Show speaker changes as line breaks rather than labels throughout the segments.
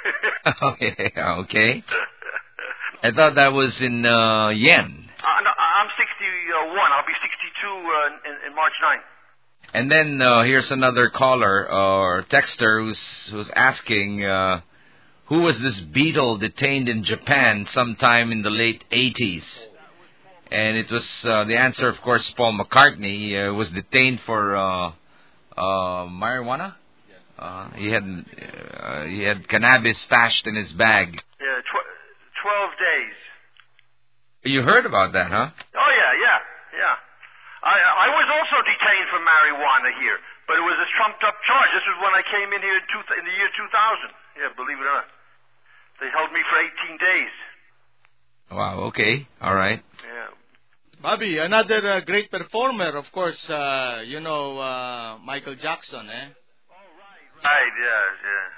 Okay. I thought that was in yen.
No, I'm 61. I'll be 62 in March 9th.
And then here's another caller or texter who's asking, who was this Beatle detained in Japan sometime in the late 80s? And it was the answer, of course, Paul McCartney was detained for marijuana. He had cannabis stashed in his bag.
Yeah, 12 days.
You heard about that, huh?
Oh yeah. I was also detained for marijuana here, but it was a trumped-up charge. This was when I came in here in the year 2000. Yeah, believe it or not. They held me for 18 days.
Wow, okay. All right.
Yeah.
Bobby, another great performer, of course, Michael Jackson, eh?
Right, yeah.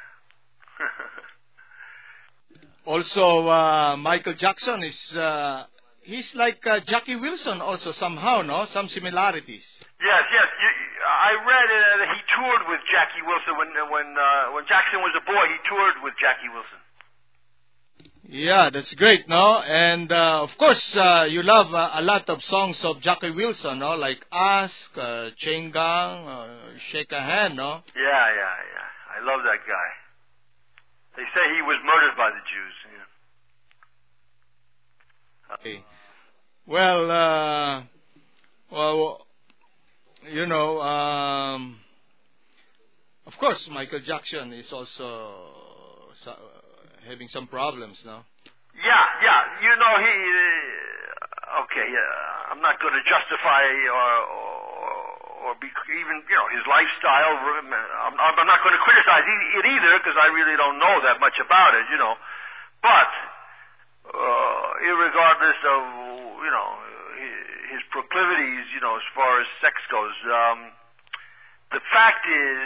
Also, Michael Jackson is, he's like Jackie Wilson also somehow, no? Some similarities.
Yes. I read that he toured with Jackie Wilson when Jackson was a boy. He toured with Jackie Wilson.
Yeah, that's great, no? And of course, you love a lot of songs of Jackie Wilson, no? Like Ask, Chain Gang, Shake a Hand, no?
Yeah. I love that guy. They say he was murdered by the Jews. Yeah.
Okay. Well, of course, Michael Jackson is also having some problems, no?
Yeah. I'm not going to justify or be even his lifestyle. I'm not going to criticize it either because I really don't know that much about it, But irregardless of his proclivities, as far as sex goes, the fact is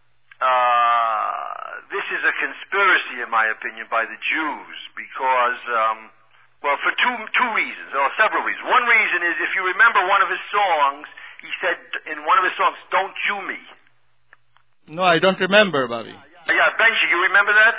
this is a conspiracy, in my opinion, by the Jews because. For two reasons, or several reasons. One reason is, if you remember one of his songs, he said in one of his songs, "Don't you me."
No, I don't remember, Bobby.
Yeah, Benji, you remember that?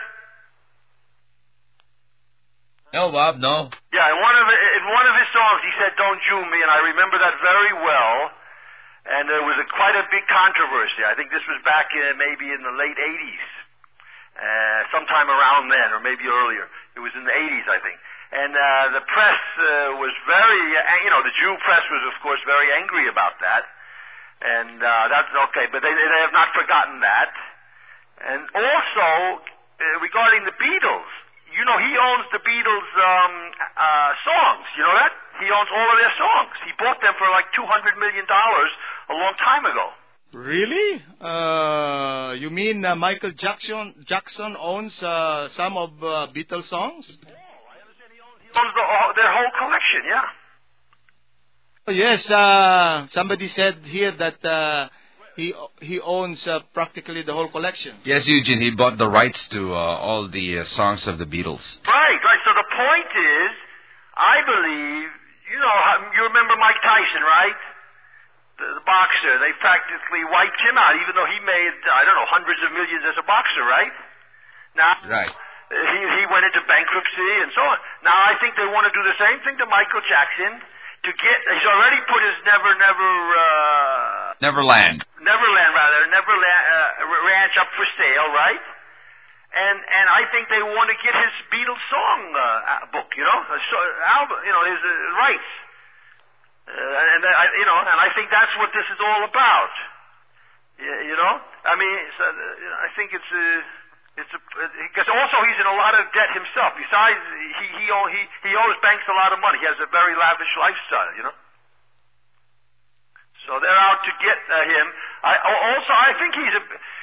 No, Bob, no.
Yeah, in one of his songs, he said, "Don't you me," and I remember that very well. And there was quite a big controversy. I think this was back maybe in the late 80s, sometime around then, or maybe earlier. It was in the 80s, I think. And the press was very, the Jew press was, of course, very angry about that. And that's okay, but they have not forgotten that. And also, regarding the Beatles, he owns the Beatles songs. You know that? He owns all of their songs. He bought them for like $200 million a long time ago.
Really? You mean Michael Jackson owns some of Beatles songs?
Owns their whole collection, yeah.
Oh, yes, somebody said here that he owns practically the whole collection.
Yes, Eugene, he bought the rights to all the songs of the Beatles.
Right. So the point is, I believe, you remember Mike Tyson, right? The boxer. They practically wiped him out, even though he made, hundreds of millions as a boxer, right? Now. Right. He went into bankruptcy and so on. Now I think they want to do the same thing to Michael Jackson he's already put his Neverland ranch up for sale, right? And I think they want to get his Beatles song book, album, his rights. And I think that's what this is all about. I think it's because also he's in a lot of debt himself. Besides, he owes banks a lot of money. He has a very lavish lifestyle, So they're out to get him. I think he's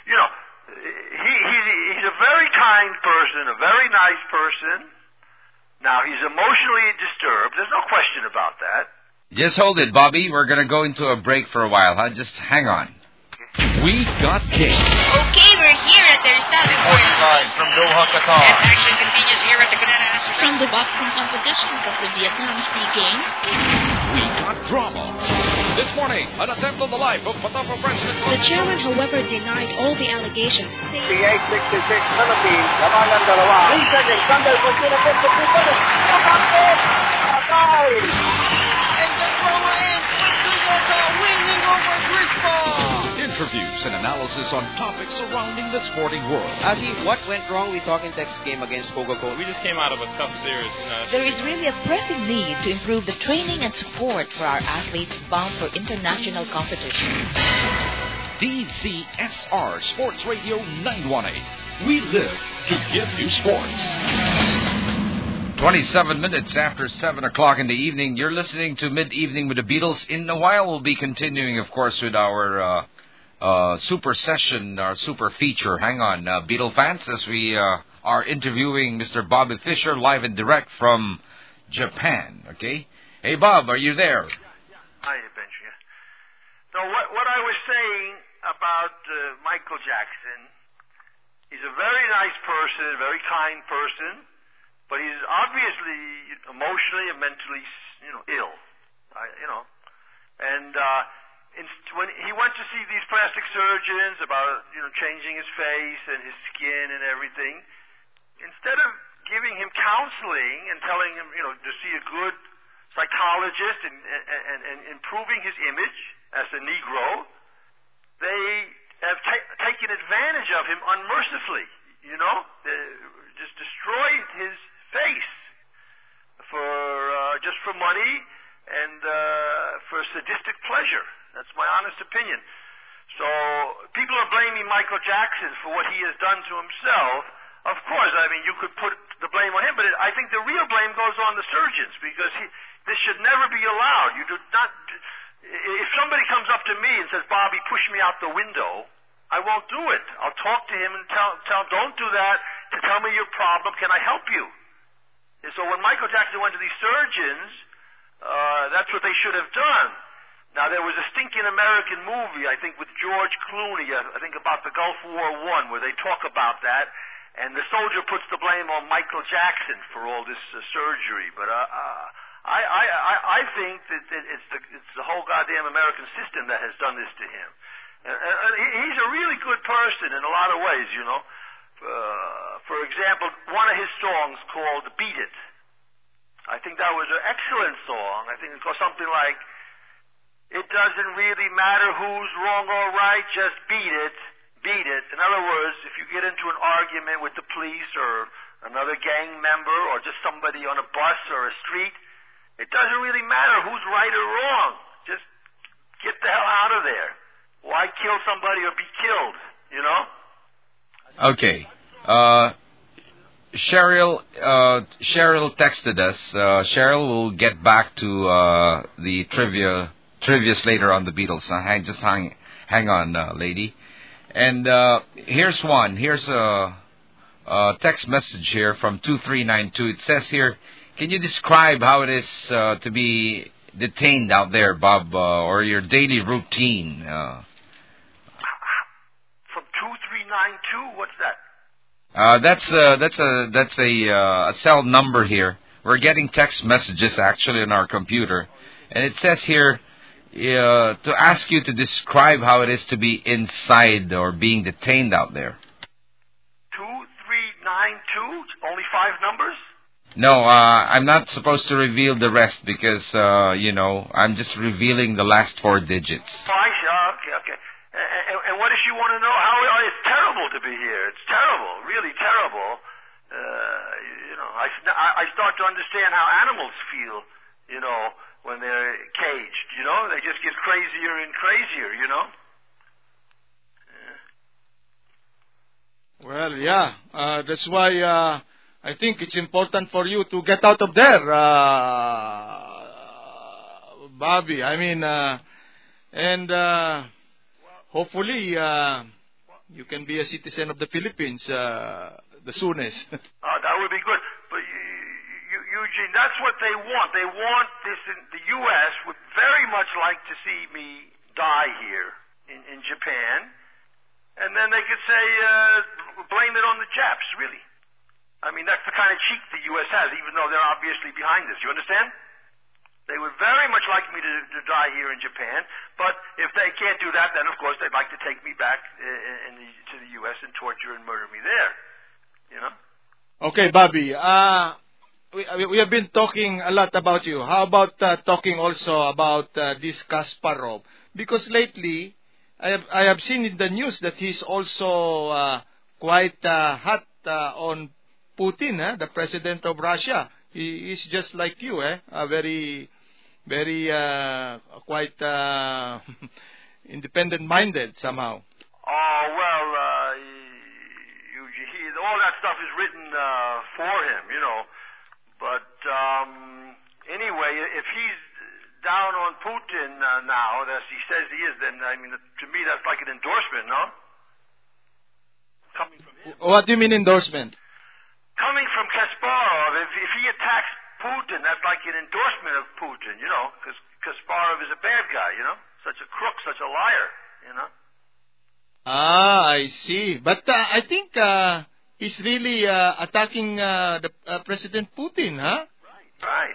he's a very kind person, a very nice person. Now he's emotionally disturbed. There's no question about that.
Just hold it, Bobby. We're going to go into a break for a while, huh? Just hang on. We got King.
Okay, we're here at the Rizal
from Doha, Qatar.
And action continues here at the Canada Astros.
From the boxing competitions of the Vietnam Sea Games.
We got drama.
This morning, an attempt on the life of Patapa President.
The chairman, however, denied all the allegations.
PA-66 Philippines, labanan dalawa. Minsan, Alexander Gonzalo po sa pupa na. Patay!
And the thrower is Toyota winning over Grispa. Interviews and analysis on topics surrounding the sporting world.
Ozzy, what went wrong with Talking Text game against Coca-Cola?
We just came out of a tough series.
There is really a pressing need to improve the training and support for our athletes bound for international competition.
DZSR Sports Radio 918. We live to give you sports.
27 minutes after 7 o'clock in the evening. You're listening to Mid-Evening with the Beatles. In a while, we'll be continuing, of course, with our super session, our super feature. Hang on, Beatle fans, as we are interviewing Mr. Bobby Fischer live and direct from Japan. Okay? Hey, Bob, are you there?
Hi, Benji. So what I was saying about Michael Jackson, he's a very nice person, a very kind person, but he's obviously emotionally and mentally, ill. When he went to see these plastic surgeons about, changing his face and his skin and everything, instead of giving him counseling and telling him, to see a good psychologist and improving his image as a Negro, they have taken advantage of him unmercifully, just destroyed his face just for money and for sadistic pleasure. That's my honest opinion. So people are blaming Michael Jackson for what he has done to himself. Of course, you could put the blame on him, but I think the real blame goes on the surgeons, because this should never be allowed. You do not. If somebody comes up to me and says, "Bobby, push me out the window," I won't do it. I'll talk to him and tell him, "Don't do that. To tell me your problem. Can I help you?" And so when Michael Jackson went to these surgeons, that's what they should have done. Now, there was a stinking American movie, I think, with George Clooney, I think about the Gulf War I, where they talk about that, and the soldier puts the blame on Michael Jackson for all this surgery. But I think that it's the whole goddamn American system that has done this to him. And he's a really good person in a lot of ways, For example, one of his songs called "Beat It." I think that was an excellent song. I think it goes something like, "It doesn't really matter who's wrong or right, just beat it, beat it." In other words, if you get into an argument with the police or another gang member or just somebody on a bus or a street, it doesn't really matter who's right or wrong. Just get the hell out of there. Why kill somebody or be killed,
Okay. Cheryl texted us. Cheryl will get back to the trivia's later on the Beatles. Hang on, lady. And here's one. Here's a text message here from 2392. It says here, can you describe how it is to be detained out there, Bob, or your daily routine?
From 2392, what's that?
That's a cell number here. We're getting text messages actually on our computer, and it says here to ask you to describe how it is to be inside or being detained out there.
2392, only 5 numbers?
No, I'm not supposed to reveal the rest because I'm just revealing the last 4 digits.
Okay. And what does she want to know? It's terrible to be here. It's terrible, really terrible. I start to understand how animals feel, when they're caged. They just get crazier and crazier,
Well, yeah. That's why I think it's important for you to get out of there, Bobby. Hopefully, you can be a citizen of the Philippines the soonest.
That would be good. But Eugene, that's what they want. They want this. The U.S. would very much like to see me die here in Japan, and then they could say, blame it on the Japs. Really, that's the kind of cheek the U.S. has, even though they're obviously behind this. You understand? They would very much like me to die here in Japan, but if they can't do that, then of course they'd like to take me back to the U.S. and torture and murder me there. You know?
Okay, Bobby. We have been talking a lot about you. How about talking also about this Kasparov? Because lately, I have seen in the news that he's also quite hot on Putin, the president of Russia. He is just like you, very quite independent-minded somehow.
Oh, well, all that stuff is written for him, you know. But anyway, if he's down on Putin now, as he says he is, then, I mean, to me that's like an endorsement, no? Coming from him.
What do you mean endorsement?
Coming from Kasparov, if he attacks Putin, that's like an endorsement of Putin, you know, because Kasparov is a bad guy, you know, such a crook, such a liar, you know.
Ah, I see. But I think he's really attacking the President Putin, huh?
Right.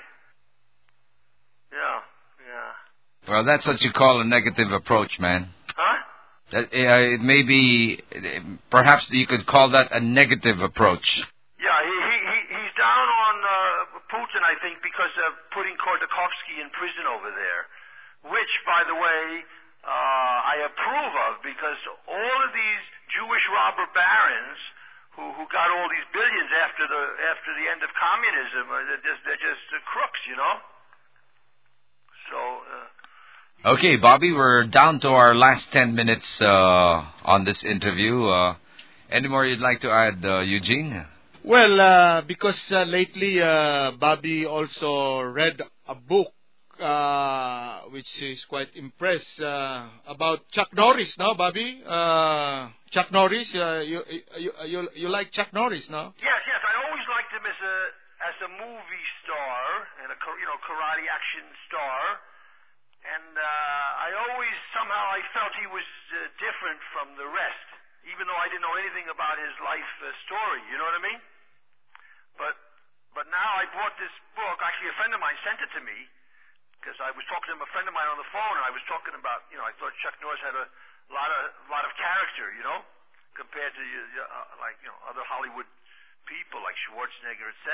Yeah.
Well, that's what you call a negative approach, man.
Huh?
It may be, perhaps you could call that a negative approach.
Yeah, he's down on Putin, I think, because of putting Khodorkovsky in prison over there, which, by the way, I approve of, because all of these Jewish robber barons who got all these billions after the end of communism, they're just crooks, you know. So.
Okay, Bobby, we're down to our last 10 minutes on this interview. Any more you'd like to add, Eugene?
Well, because lately Bobby also read a book which is quite impressed about Chuck Norris, no, Bobby? Chuck Norris, you like Chuck Norris, no?
Yes. I always liked him as a movie star and a karate action star. And I always somehow I felt he was different from the rest, even though I didn't know anything about his life story. You know what I mean? But now I bought this book. Actually, a friend of mine sent it to me because I was talking to a friend of mine on the phone, and I was talking about, I thought Chuck Norris had a lot of character, you know, compared to other Hollywood people like Schwarzenegger, etc.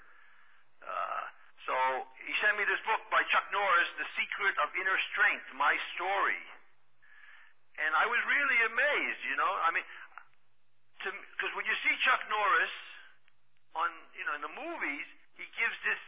So he sent me this book by Chuck Norris, The Secret of Inner Strength, My Story. And I was really amazed, you know. I mean, because when you see Chuck Norris in the movies, he gives this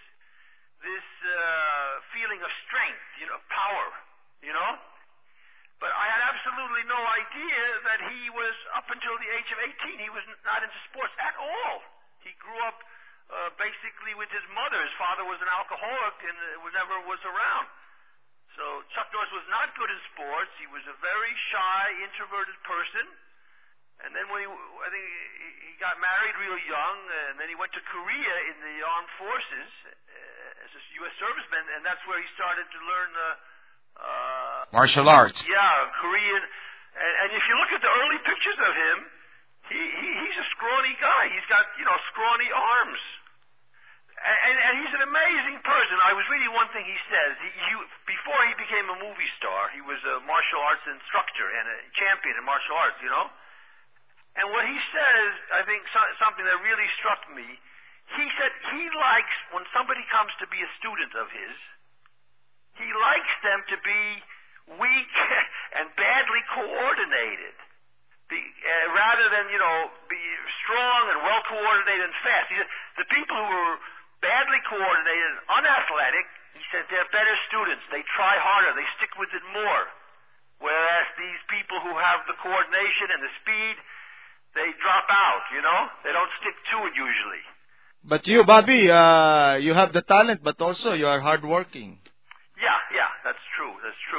feeling of strength, power, you know. But I had absolutely no idea that he was, up until the age of 18, he was not into sports at all. He grew up basically with his mother. His father was an alcoholic and never was around. So Chuck Norris was not good in sports. He was a very shy, introverted person. And then I think he got married real young, and then he went to Korea in the armed forces as a U.S. serviceman, and that's where he started to learn
martial arts.
Yeah, Korean. And if you look at the early pictures of him, he's a scrawny guy. He's got, scrawny arms. And he's an amazing person. I was reading one thing he says. Before he became a movie star, he was a martial arts instructor and a champion in martial arts, you know. And what he says, I think something that really struck me, he said he likes, when somebody comes to be a student of his, he likes them to be weak and badly coordinated. Rather than, be strong and well-coordinated and fast. He said, the people who are badly coordinated and unathletic, he said, they're better students. They try harder. They stick with it more. Whereas these people who have the coordination and the speed, they drop out, They don't stick to it usually.
But you, Bobby, you have the talent, but also you are hardworking.
Yeah, that's true.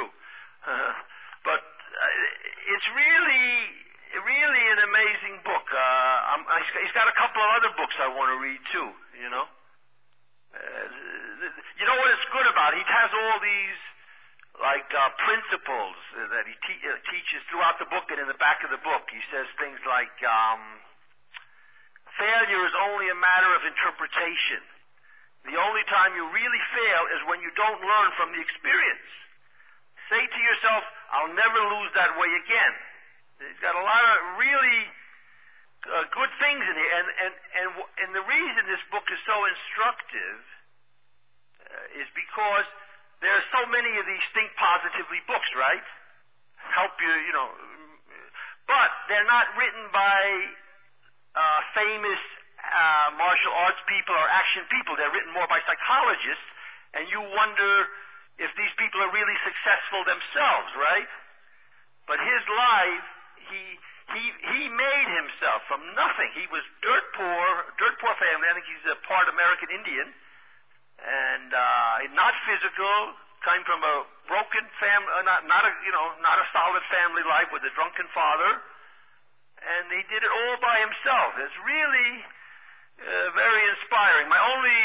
But it's really an amazing book. He's got a couple of other books I want to read too, You know what it's good about? He has all these principles that he teaches throughout the book, and in the back of the book he says things like failure is only a matter of interpretation. The only time you really fail is when you don't learn from the experience. Say to yourself, I'll never lose that way again. It's got a lot of really good things in here. And the reason this book is so instructive is because there are so many of these Think Positively books, right? Help you, but they're not written by famous martial arts people or action people. They're written more by psychologists, and you wonder if these people are really successful themselves, right? But his life, he made himself from nothing. He was dirt poor family. I think he's a part American Indian, and not physical. Came from a broken family, not a solid family life with a drunken father, and he did it all by himself. It's really very inspiring. My only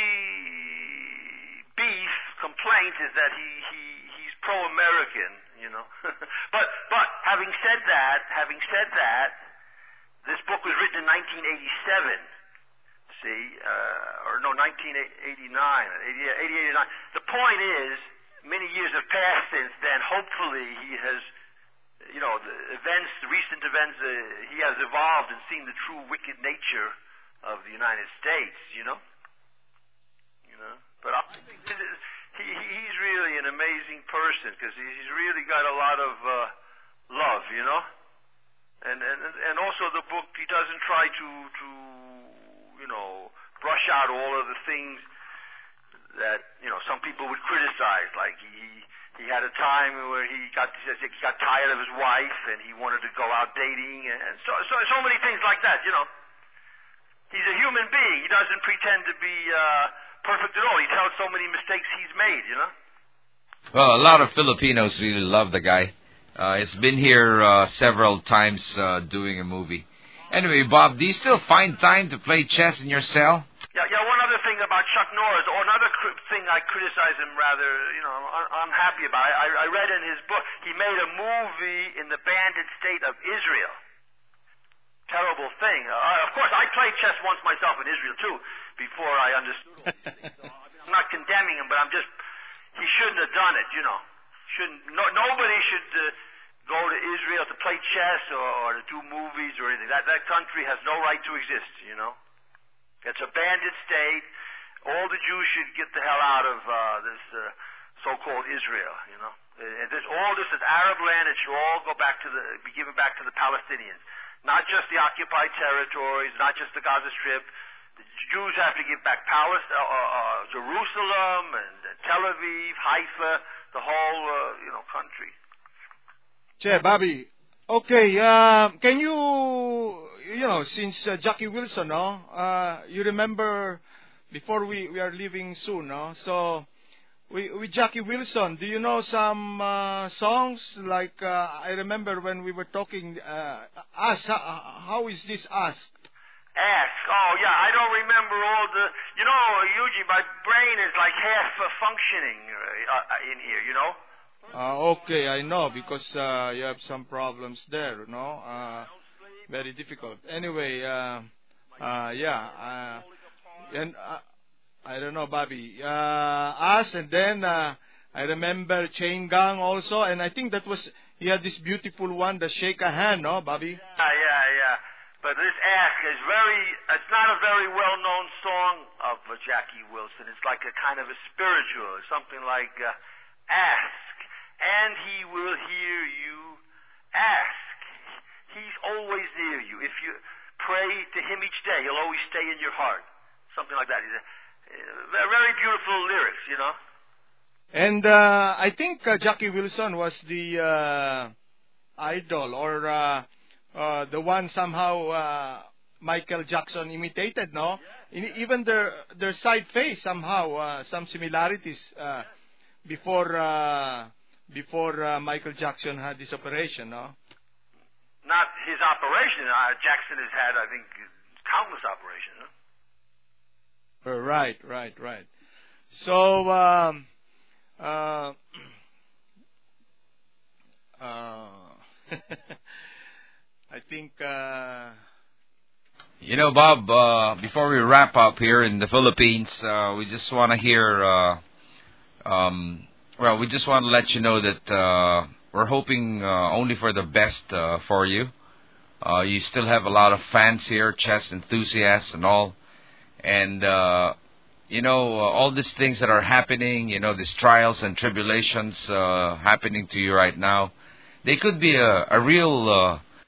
complaint is that he's pro-American, but having said that, this book was written in 1987. See, 1989, 89. The point is, many years have passed since then. Hopefully, he has, the recent events, he has evolved and seen the true wicked nature of the United States. But I think he's really an amazing person because he's really got a lot of love, and also the book, he doesn't try to brush out all of the things that some people would criticize. Like he had a time where he got tired of his wife and he wanted to go out dating, and so many things like that. He's a human being. He doesn't pretend to be perfect at all. He tells so many mistakes he's made.
Well, a lot of Filipinos really love the guy. He's been here several times doing a movie. Anyway, Bob, do you still find time to play chess in your cell?
Yeah. One other thing about Chuck Norris, or another thing I criticize him rather, I'm unhappy about. I read in his book he made a movie in the banded state of Israel. Terrible thing. Of course, I played chess once myself in Israel too, before I understood all these things. So I'm not condemning him, but he shouldn't have done it. Nobody should go to Israel to play chess or to do movies or anything. That country has no right to exist. It's a bandit state. All the Jews should get the hell out of this so-called Israel. All this is Arab land. It should all be given back to the Palestinians. Not just the occupied territories, not just the Gaza Strip. The Jews have to give back Jerusalem and Tel Aviv, Haifa, the whole country.
Che, Bobby. Okay, can you, since Jackie Wilson, you remember before we are leaving soon, so with Jackie Wilson, do you know some songs like I remember when we were talking, Ask, how is this asked?
Ask. Oh, yeah, I don't remember all the... Eugene, my brain is like half functioning in here,
Okay, I know, because you have some problems there, very difficult. Anyway, and I don't know, Bobby. Us, and then I remember Chain Gang also, and I think he had this beautiful one, the Shake a Hand, no, Bobby?
Yeah. But this Ask is it's not a very well-known song of Jackie Wilson. It's like a kind of a spiritual, something like Ask, and he will hear you. Ask. He's always near you. If you pray to him each day, he'll always stay in your heart. Something like that. Very beautiful lyrics,
And I think Jackie Wilson was the idol, or the one somehow Michael Jackson imitated, no? Even their side face somehow, some similarities before Michael Jackson had this operation, no?
Not his operation. Jackson has had, I think, countless operations, no?
Right. So, I think
You know, Bob, before we wrap up here in the Philippines, we just want to hear, we just want to let you know that we're hoping only for the best for you. You still have a lot of fans here, chess enthusiasts and all. And, all these things that are happening, these trials and tribulations happening to you right now, they could be a real